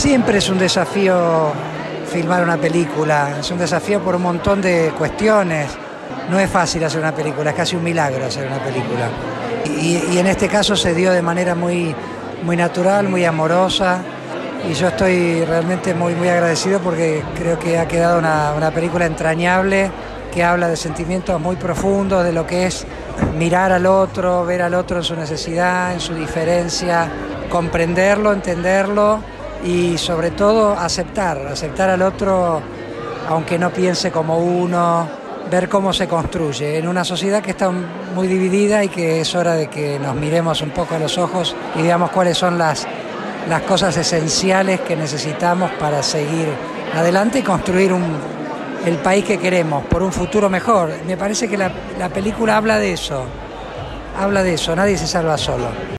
Siempre es un desafío filmar una película, es un desafío por un montón de cuestiones. No es fácil hacer una película, es casi un milagro hacer una película. Y en este caso se dio de manera muy natural, muy amorosa, y yo estoy realmente muy agradecido porque creo que ha quedado una película entrañable que habla de sentimientos muy profundos, de lo que es mirar al otro, ver al otro en su necesidad, en su diferencia, comprenderlo, entenderlo y sobre todo aceptar al otro aunque no piense como uno, ver cómo se construye en una sociedad que está muy dividida y que es hora de que nos miremos un poco a los ojos y veamos cuáles son las cosas esenciales que necesitamos para seguir adelante y construir el país que queremos, por un futuro mejor. Me parece que la película habla de eso, nadie se salva solo.